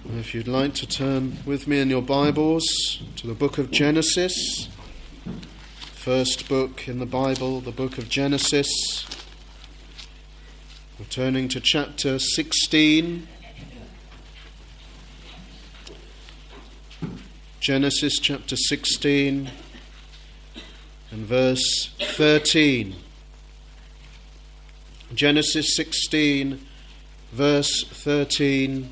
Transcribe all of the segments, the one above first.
If you'd like to turn with me in your Bibles to the book of Genesis, first book in the Bible, the book of Genesis. We're turning to chapter 16. Genesis chapter 16 and verse 13. Genesis 16, verse 13.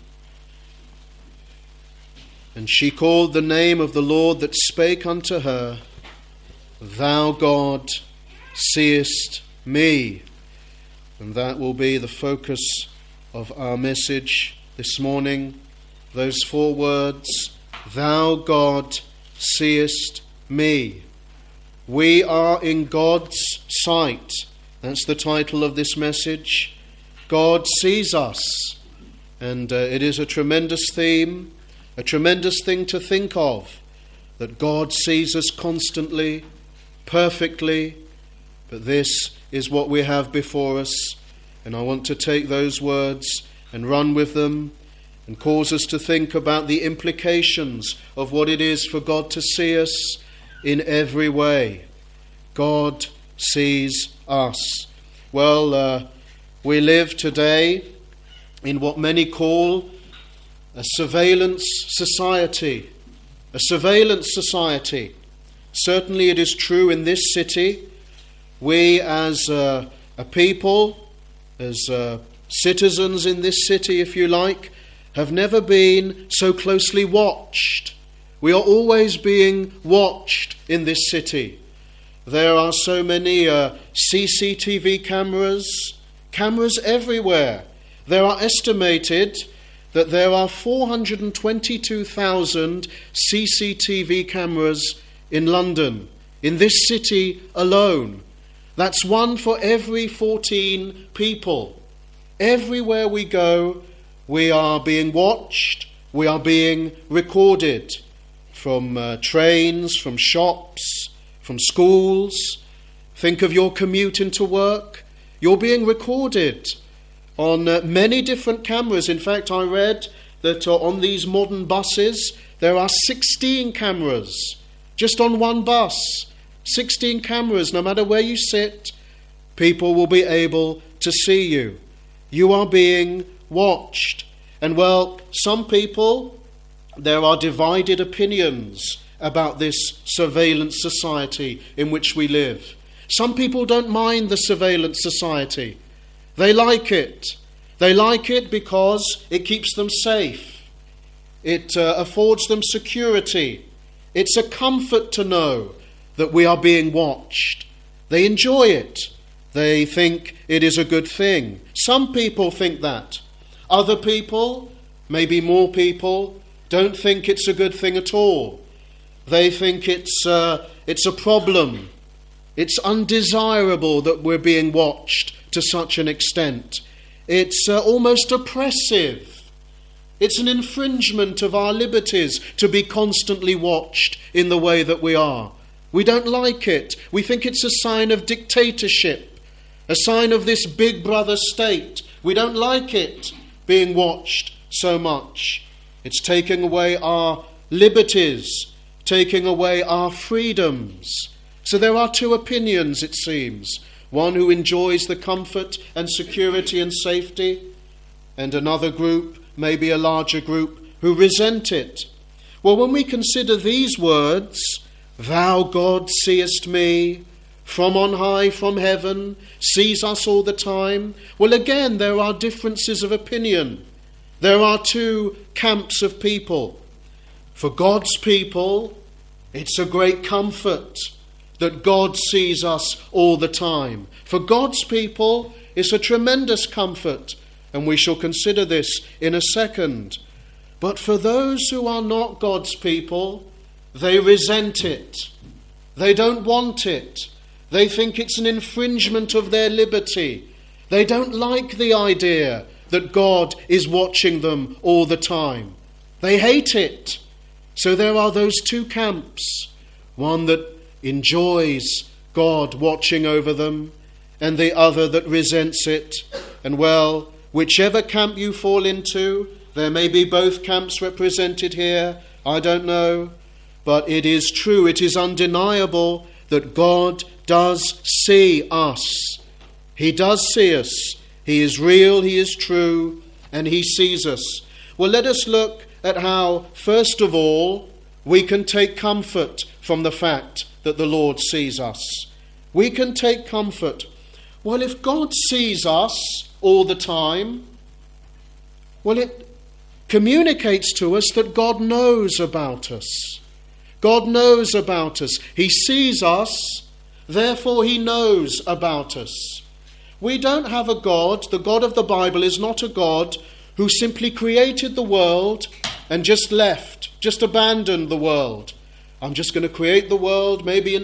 And she called the name of the Lord that spake unto her, Thou God seest me. And that will be the focus of our message this morning. Those four words, Thou God seest me. We are in God's sight. That's the title of this message. God sees us. And it is a tremendous theme. A tremendous thing to think of, that God sees us constantly, perfectly, but this is what we have before us, and I want to take those words and run with them and cause us to think about the implications of what it is for God to see us in every way. God sees us. Well, we live today in what many call a surveillance society. A surveillance society. Certainly it is true in this city. We as a people, as citizens in this city, if you like, have never been so closely watched. We are always being watched in this city. There are so many CCTV cameras everywhere. There are estimated that there are 422,000 CCTV cameras in London, in this city alone. That's one for every 14 people. Everywhere we go, we are being watched, we are being recorded. From trains, from shops, from schools. Think of your commute into work. You're being recorded on many different cameras. In fact, I read that on these modern buses, there are 16 cameras. Just on one bus, 16 cameras. No matter where you sit, people will be able to see you. You are being watched. And well, some people, there are divided opinions about this surveillance society in which we live. Some people don't mind the surveillance society. They like it. They like it because it keeps them safe. It affords them security. It's a comfort to know that we are being watched. They enjoy it. They think it is a good thing. Some people think that. Other people, maybe more people, don't think it's a good thing at all. They think it's a problem. It's undesirable that we're being watched to such an extent. It's almost oppressive. It's an infringement of our liberties to be constantly watched in the way that we are. We don't like it. We think it's a sign of dictatorship, a sign of this big brother state. We don't like it being watched so much. It's taking away our liberties, taking away our freedoms. So there are two opinions, it seems. One who enjoys the comfort and security and safety, and another group, maybe a larger group, who resent it. Well, when we consider these words, Thou God seest me, from on high, from heaven, sees us all the time, well, again, there are differences of opinion. There are two camps of people. For God's people, it's a great comfort that God sees us all the time. For God's people, it's a tremendous comfort, and we shall consider this in a second. But for those who are not God's people, they resent it. They don't want it. They think it's an infringement of their liberty. They don't like the idea that God is watching them all the time. They hate it. So there are those two camps. One that enjoys God watching over them, and the other that resents it. And well, whichever camp you fall into, There may be both camps represented here, I don't know. But it is true, it is undeniable that God does see us. He does see us. He is real, He is true, and He sees us. Well, let us look at how, first of all, we can take comfort from the fact that the Lord sees us. We can take comfort. Well, if God sees us all the time, well, it communicates to us that God knows about us. God knows about us. He sees us, therefore He knows about us. We don't have a God. The God of the Bible is not a God who simply created the world and just left, just abandoned the world. I'm just going to create the world maybe in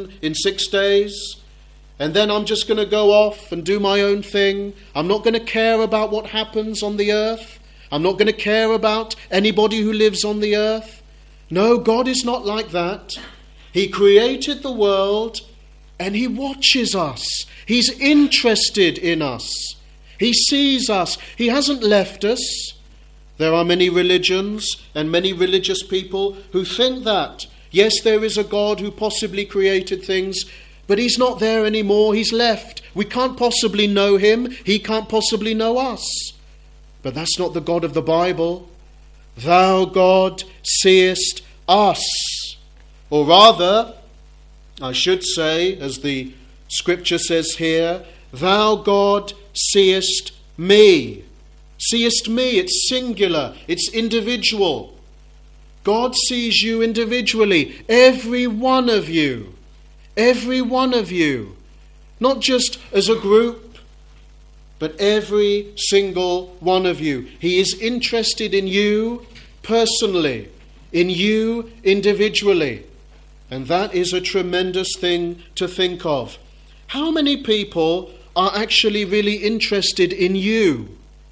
6 days, and then I'm just going to go off and do my own thing. I'm not going to care about what happens on the earth. I'm not going to care about anybody who lives on the earth. No, God is not like that. He created the world and He watches us. He's interested in us. He sees us. He hasn't left us. There are many religions and many religious people who think that, yes, there is a God who possibly created things, but He's not there anymore. He's left. We can't possibly know Him. He can't possibly know us. But that's not the God of the Bible. Thou, God, seest us. Or rather, I should say, as the Scripture says here, Thou, God, seest me. Seest me, it's singular, it's individual. God sees you individually, every one of you. Every one of you. Not just as a group, but every single one of you. He is interested in you personally, in you individually. And that is a tremendous thing to think of. How many people are actually really interested in you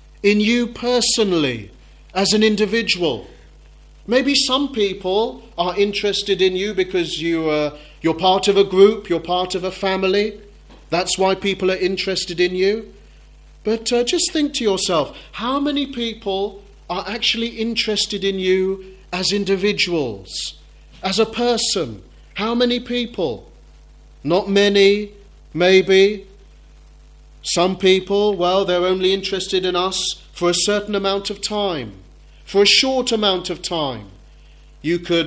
personally, as an individual? Maybe some people are interested in you because you're part of a group, you're part of a family. That's why people are interested in you. But just think to yourself, how many people are actually interested in you as individuals, as a person? How many people? Not many, maybe. Some people, well, they're only interested in us for a certain amount of time, for a short amount of time. You could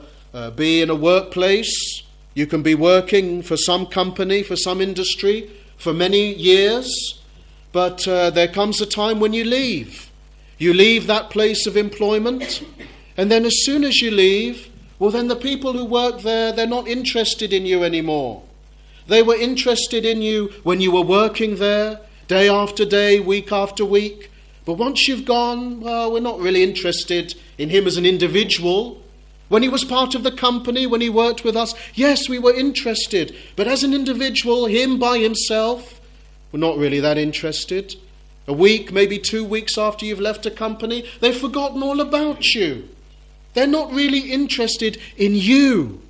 be in a workplace, you can be working for some company, for some industry, for many years, but there comes a time when you leave. You leave that place of employment, and then as soon as you leave, well, then the people who work there, they're not interested in you anymore. They were interested in you when you were working there, day after day, week after week. But once you've gone, well, we're not really interested in him as an individual. When he was part of the company, when he worked with us, yes, we were interested. But as an individual, him by himself, we're not really that interested. A week, maybe 2 weeks after you've left a company, they've forgotten all about you. They're not really interested in you.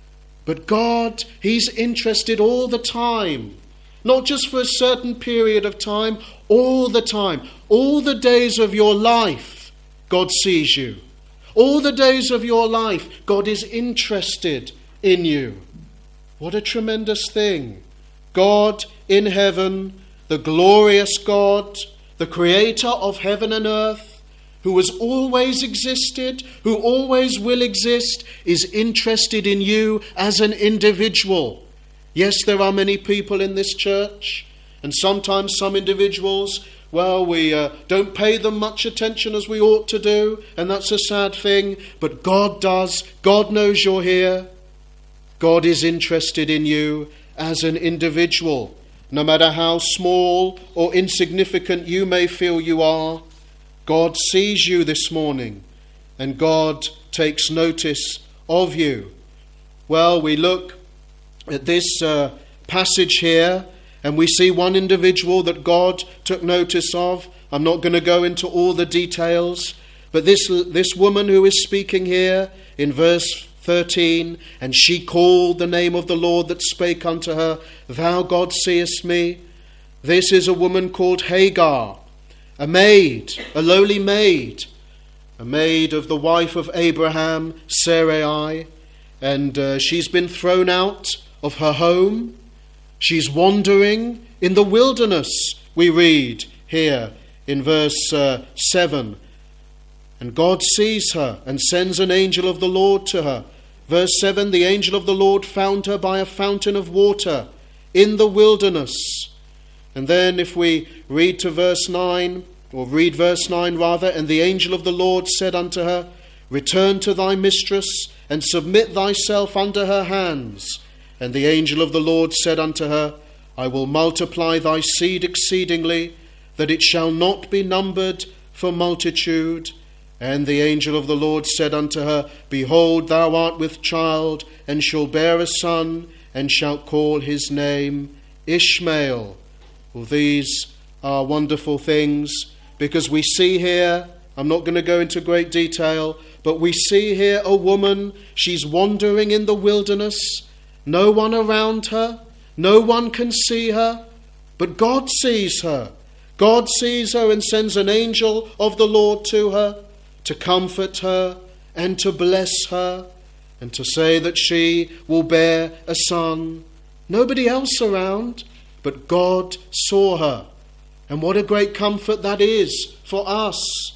But God, He's interested all the time. Not just for a certain period of time, all the time. All the days of your life, God sees you. All the days of your life, God is interested in you. What a tremendous thing. God in heaven, the glorious God, the creator of heaven and earth, who has always existed, who always will exist, is interested in you as an individual. Yes, there are many people in this church, and sometimes some individuals, well, we don't pay them much attention as we ought to do, and that's a sad thing, but God does. God knows you're here. God is interested in you as an individual. No matter how small or insignificant you may feel you are, God sees you this morning, and God takes notice of you. Well, we look at this passage here, and we see one individual that God took notice of. I'm not going to go into all the details, but this woman who is speaking here in verse 13, and she called the name of the Lord that spake unto her, Thou, God, seest me. This is a woman called Hagar. a maid, a lowly maid, a maid of the wife of Abraham, Sarai, and she's been thrown out of her home. She's wandering in the wilderness, we read here in verse 7. And God sees her and sends an angel of the Lord to her. Verse 7, the angel of the Lord found her by a fountain of water in the wilderness. And then if we read to verse 9, or read verse 9 rather, and the angel of the Lord said unto her, return to thy mistress, and submit thyself under her hands. And the angel of the Lord said unto her, I will multiply thy seed exceedingly, that it shall not be numbered for multitude. And the angel of the Lord said unto her, behold, thou art with child, and shalt bear a son, and shalt call his name Ishmael. Well, these are wonderful things, because we see here, I'm not going to go into great detail, but we see here a woman, she's wandering in the wilderness, no one around her, no one can see her, but God sees her. God sees her and sends an angel of the Lord to her to comfort her and to bless her and to say that she will bear a son. Nobody else around, but God saw her. And what a great comfort that is for us.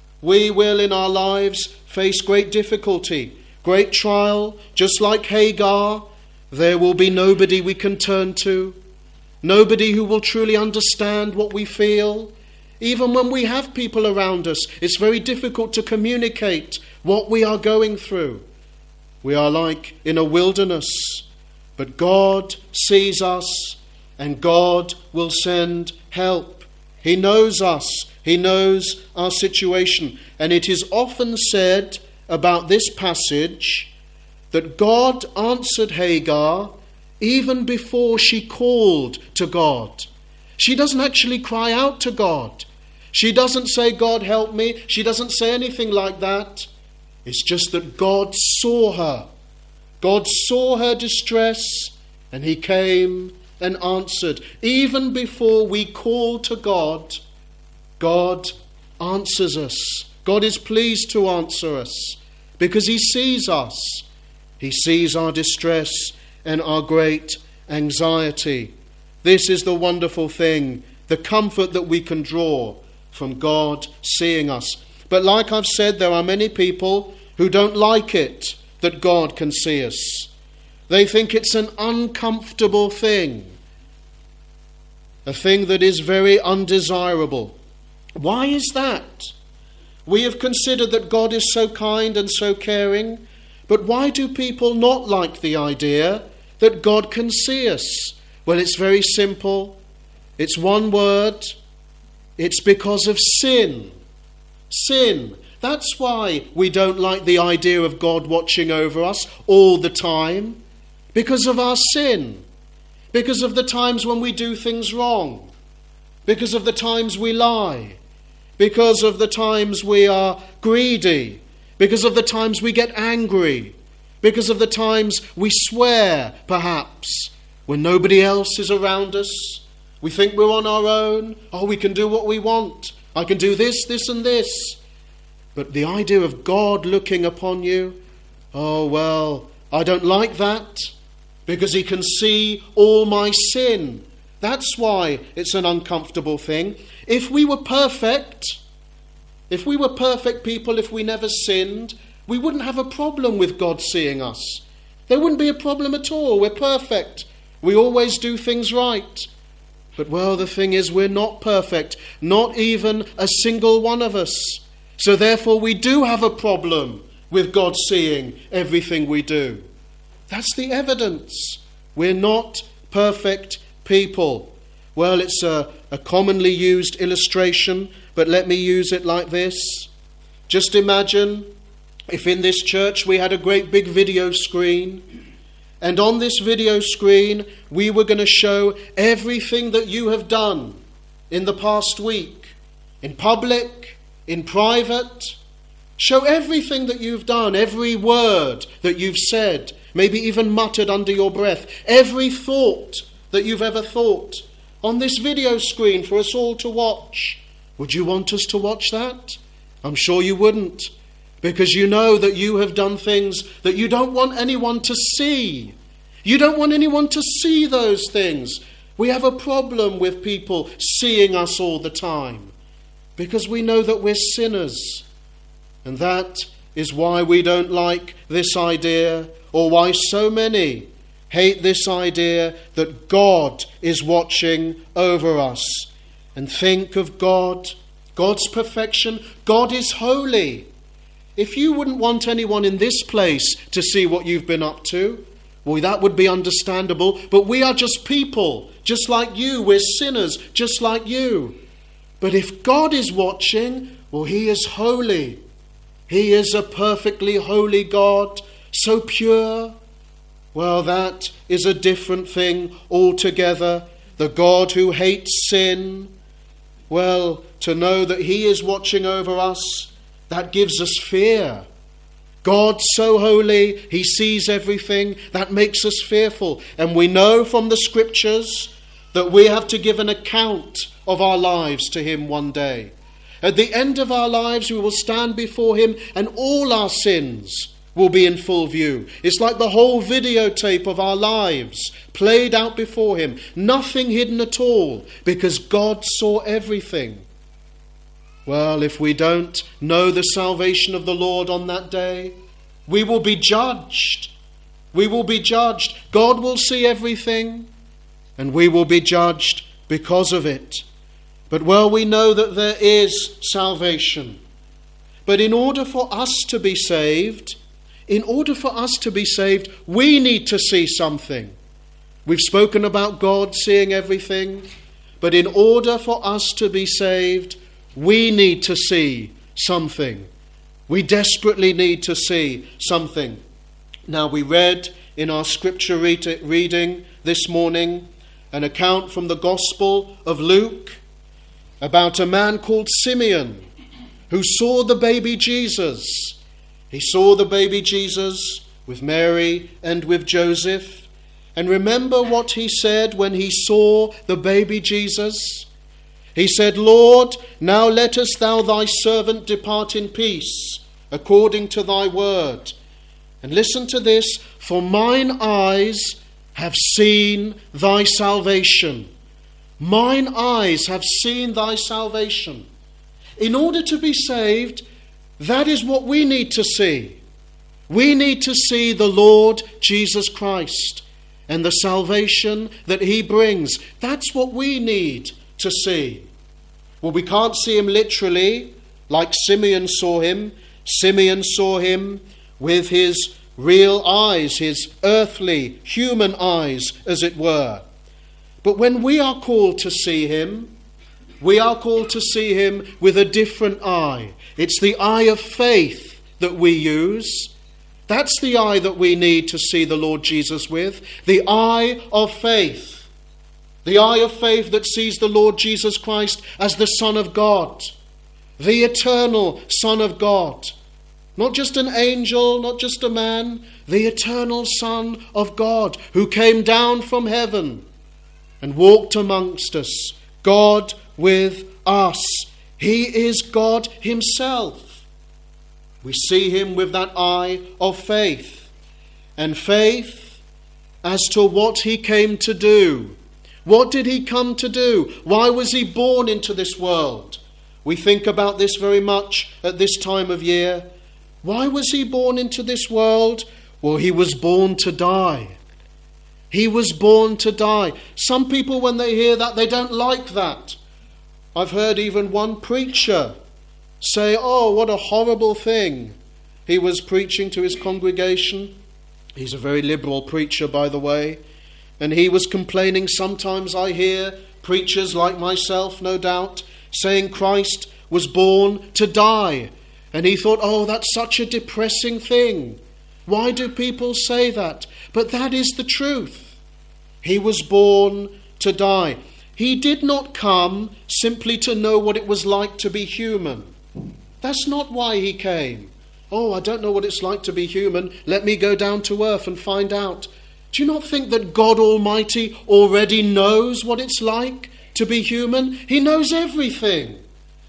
We will in our lives face great difficulty, great trial, just like Hagar. There will be nobody we can turn to, nobody who will truly understand what we feel. Even when we have people around us, it's very difficult to communicate what we are going through. We are like in a wilderness, but God sees us and God will send help. He knows us. He knows our situation. And it is often said about this passage that God answered Hagar even before she called to God. She doesn't actually cry out to God. She doesn't say, God help me. She doesn't say anything like that. It's just that God saw her. God saw her distress and he came and answered. Even before we call to God, God answers us. God is pleased to answer us because he sees us. He sees our distress and our great anxiety. This is the wonderful thing, the comfort that we can draw from God seeing us. But like I've said, there are many people who don't like it that God can see us. They think it's an uncomfortable thing, a thing that is very undesirable. Why is that? We have considered that God is so kind and so caring, but why do people not like the idea that God can see us? Well, it's very simple. It's one word. It's because of sin. Sin. That's why we don't like the idea of God watching over us all the time. Because of our sin. Because of the times when we do things wrong. Because of the times we lie. Because of the times we are greedy. Because of the times we get angry. Because of the times we swear, perhaps, when nobody else is around us. We think we're on our own. Oh, we can do what we want. I can do this, this and this. But the idea of God looking upon you, oh, well, I don't like that because he can see all my sin. That's why it's an uncomfortable thing. If we were perfect people, if we never sinned, we wouldn't have a problem with God seeing us. There wouldn't be a problem at all. We're perfect. We always do things right. But, well, the thing is, we're not perfect. Not even a single one of us. So therefore we do have a problem with God seeing everything we do. That's the evidence. We're not perfect people. Well, it's a commonly used illustration, but let me use it like this. Just imagine if in this church we had a great big video screen, and on this video screen we were going to show everything that you have done in the past week, in public, in private. Show everything that you've done, every word that you've said, maybe even muttered under your breath, every thought that you've ever thought on this video screen for us all to watch. Would you want us to watch that? I'm sure you wouldn't, because you know that you have done things that you don't want anyone to see. You don't want anyone to see those things. We have a problem with people seeing us all the time, because we know that we're sinners. And that is why we don't like this idea, or why so many hate this idea that God is watching over us. And think of God, God's perfection. God is holy. If you wouldn't want anyone in this place to see what you've been up to, well, that would be understandable. But we are just people, just like you. We're sinners, just like you. But if God is watching, well, he is holy. He is a perfectly holy God, so pure. Well, that is a different thing altogether. The God who hates sin, well, to know that he is watching over us, that gives us fear. God so holy, he sees everything, that makes us fearful. And we know from the scriptures that we have to give an account of our lives to him one day. At the end of our lives, we will stand before him and all our sins will be in full view. It's like the whole videotape of our lives played out before him. Nothing hidden at all, because God saw everything. Well, if we don't know the salvation of the Lord on that day, we will be judged. We will be judged. God will see everything, and we will be judged because of it. But well, we know that there is salvation. But in order for us to be saved, we need to see something. We've spoken about God seeing everything, but in order for us to be saved, we need to see something. We desperately need to see something. Now, we read in our scripture reading this morning an account from the Gospel of Luke about a man called Simeon who saw the baby Jesus. He saw the baby Jesus with Mary and with Joseph. And remember what he said when he saw the baby Jesus? He said, "Lord, now lettest thou thy servant depart in peace, according to thy word." And listen to this, "For mine eyes have seen thy salvation." Mine eyes have seen thy salvation. In order to be saved, that is what we need to see. We need to see the Lord Jesus Christ and the salvation that he brings. That's what we need to see. Well, we can't see him literally like Simeon saw him. Simeon saw him with his real eyes, his earthly, human eyes, as it were. But when we are called to see him, we are called to see him with a different eye. It's the eye of faith that we use. That's the eye that we need to see the Lord Jesus with. The eye of faith. The eye of faith that sees the Lord Jesus Christ as the Son of God. The eternal Son of God. Not just an angel, not just a man. The eternal Son of God who came down from heaven and walked amongst us. God with us. He is God himself. We see him with that eye of faith. And faith as to what he came to do. What did he come to do? Why was he born into this world? We think about this very much at this time of year. Why was he born into this world? Well, he was born to die. He was born to die. Some people, when they hear that, they don't like that. I've heard even one preacher say, "Oh, what a horrible thing." He was preaching to his congregation. He's a very liberal preacher, by the way. And he was complaining. Sometimes I hear preachers like myself, no doubt, saying Christ was born to die. And he thought, "Oh, that's such a depressing thing. Why do people say that?" But that is the truth. He was born to die. He did not come simply to know what it was like to be human. That's not why he came. "Oh, I don't know what it's like to be human. Let me go down to earth and find out." Do you not think that God Almighty already knows what it's like to be human? He knows everything.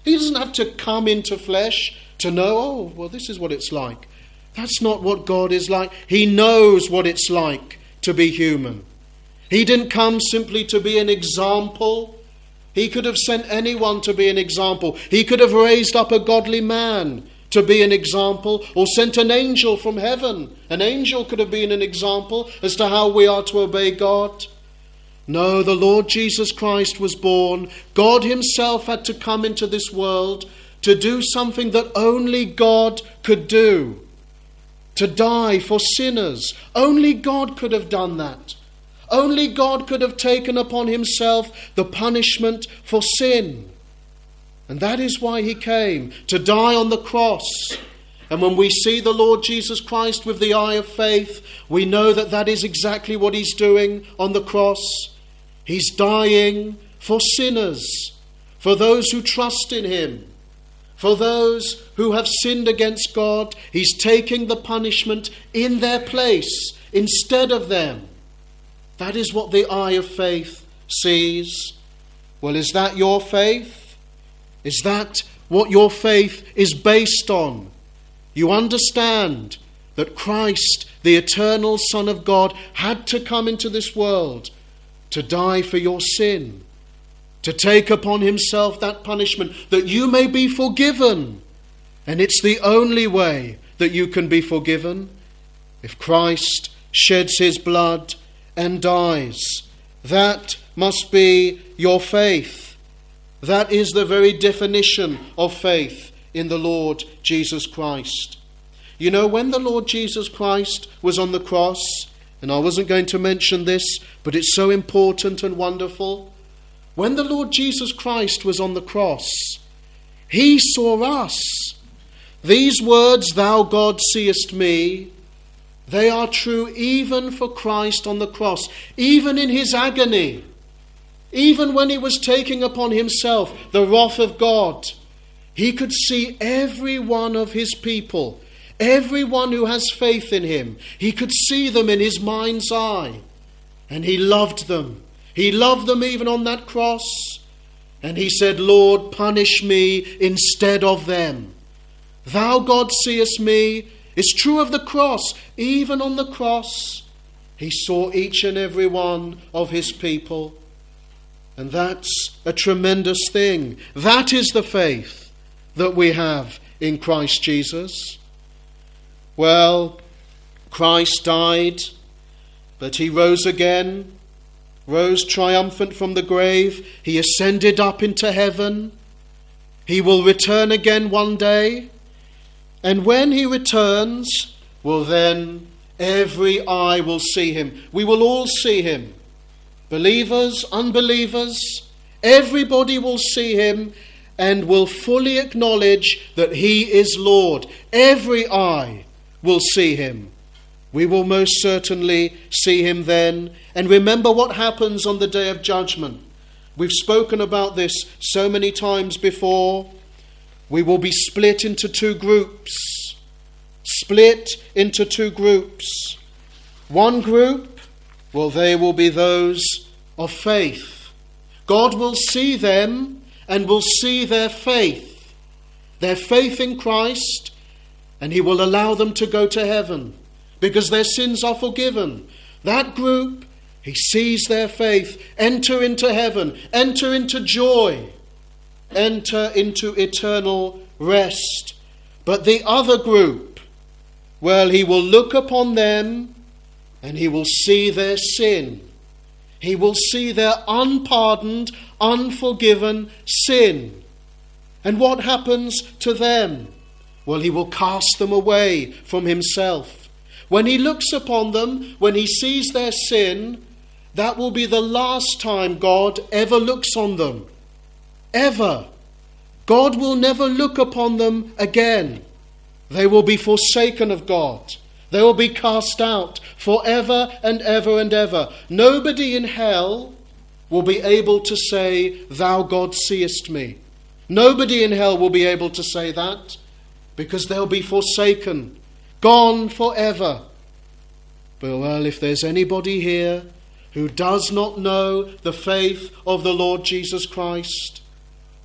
He doesn't have to come into flesh to know, oh, well, this is what it's like. That's not what God is like. He knows what it's like to be human. He didn't come simply to be an example. He could have sent anyone to be an example. He could have raised up a godly man to be an example, or sent an angel from heaven. An angel could have been an example as to how we are to obey God. No, the Lord Jesus Christ was born. God himself had to come into this world to do something that only God could do. To die for sinners. Only God could have done that. Only God could have taken upon himself the punishment for sin. And that is why he came, to die on the cross. And when we see the Lord Jesus Christ with the eye of faith, we know that that is exactly what he's doing on the cross. He's dying for sinners, for those who trust in him, for those who have sinned against God. He's taking the punishment in their place instead of them. That is what the eye of faith sees. Well, is that your faith? Is that what your faith is based on? You understand that Christ, the eternal Son of God, had to come into this world to die for your sin, to take upon himself that punishment that you may be forgiven. And it's the only way that you can be forgiven, if Christ sheds his blood and dies. That must be your faith. That is the very definition of faith in the Lord Jesus Christ. You know, when the Lord Jesus Christ was on the cross, and I wasn't going to mention this, but it's so important and wonderful. When the Lord Jesus Christ was on the cross, he saw us. These words, "Thou God seest me," they are true even for Christ on the cross, even in his agony. Even when he was taking upon himself the wrath of God, he could see every one of his people, everyone who has faith in him. He could see them in his mind's eye. And he loved them. He loved them even on that cross. And he said, "Lord, punish me instead of them. Thou, God, seest me." It's true of the cross. Even on the cross, he saw each and every one of his people. And that's a tremendous thing. That is the faith that we have in Christ Jesus. Well, Christ died, but he rose again, rose triumphant from the grave. He ascended up into heaven. He will return again one day. And when he returns, well then, every eye will see him. We will all see him. Believers, unbelievers, everybody will see him and will fully acknowledge that he is Lord. Every eye will see him. We will most certainly see him then. And remember what happens on the day of judgment. We've spoken about this so many times before. We will be split into two groups. Split into two groups. One group, well, they will be those of faith. God will see them and will see their faith in Christ, and he will allow them to go to heaven because their sins are forgiven. That group, he sees their faith enter into heaven, enter into joy, enter into eternal rest. But the other group, well, he will look upon them and he will see their sin. He will see their unpardoned, unforgiven sin. And what happens to them? Well, he will cast them away from himself. When he looks upon them, when he sees their sin, that will be the last time God ever looks on them. Ever. God will never look upon them again. They will be forsaken of God. They will be cast out forever and ever and ever. Nobody in hell will be able to say, "Thou God seest me." Nobody in hell will be able to say that, because they'll be forsaken, gone forever. But well, if there's anybody here who does not know the faith of the Lord Jesus Christ,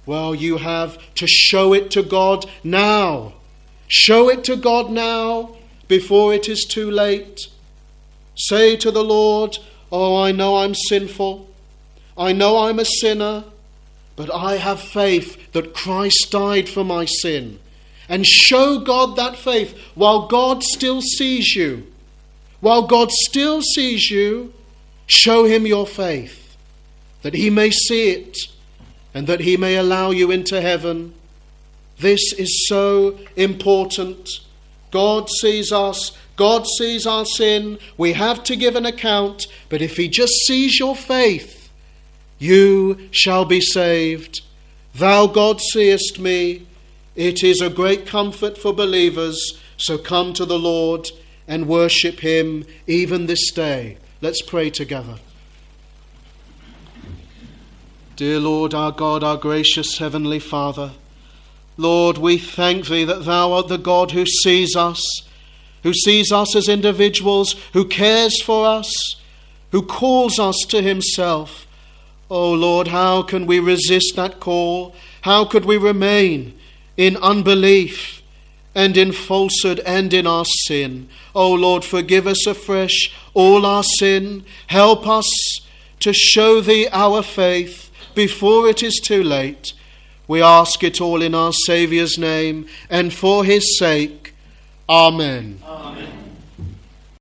Well, you have to show it to God now. Show it to God now before it is too late. Say to the Lord, oh, I know I'm sinful. I know I'm a sinner, but I have faith that Christ died for my sin. And show God that faith while God still sees you. While God still sees you, show him your faith, that he may see it and that he may allow you into heaven. This is so important. God sees us. God sees our sin. We have to give an account. But if he just sees your faith, you shall be saved. Thou, God, seest me. It is a great comfort for believers. So come to the Lord and worship him even this day. Let's pray together. Dear Lord, our God, our gracious Heavenly Father, Lord, we thank thee that thou art the God who sees us as individuals, who cares for us, who calls us to himself. Oh Lord, how can we resist that call? How could we remain in unbelief and in falsehood and in our sin? Oh Lord, forgive us afresh all our sin. Help us to show thee our faith before it is too late. We ask it all in our Saviour's name and for his sake. Amen. Amen.